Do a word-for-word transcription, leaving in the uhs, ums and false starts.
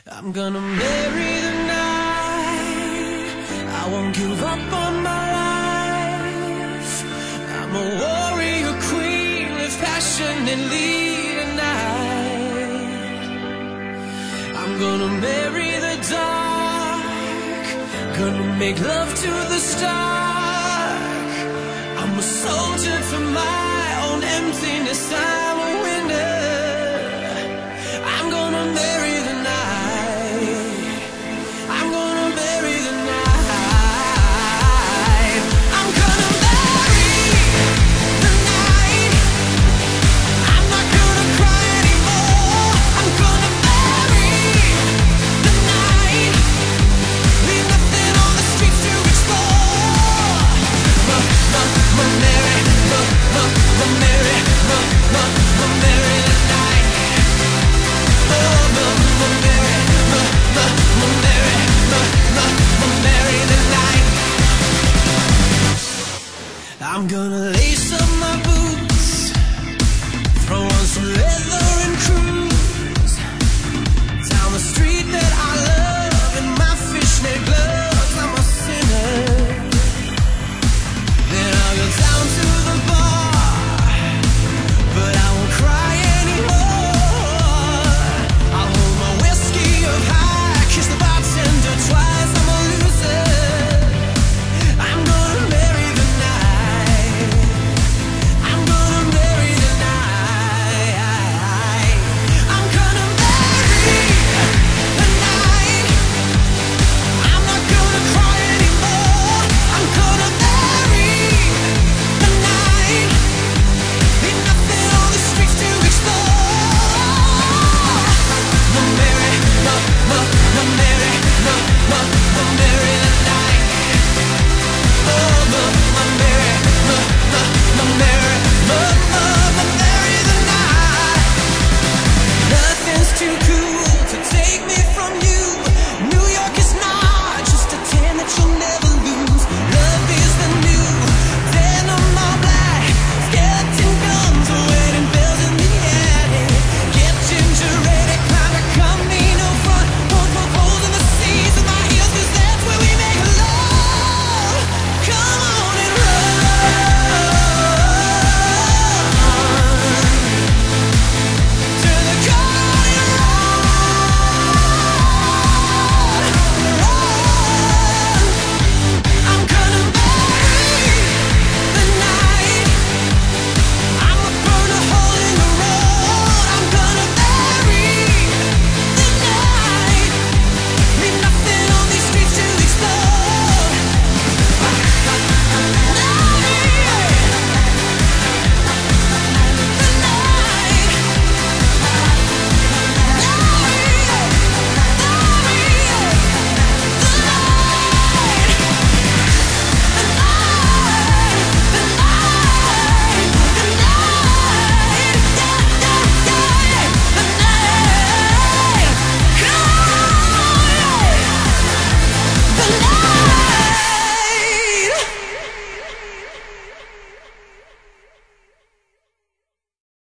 I'm gonna marry the night. I won't give up on my life. I'm a warrior queen, live passionately tonight. I'm gonna marry the dark, gonna make love to the stark. I'm a soldier for my own emptiness. I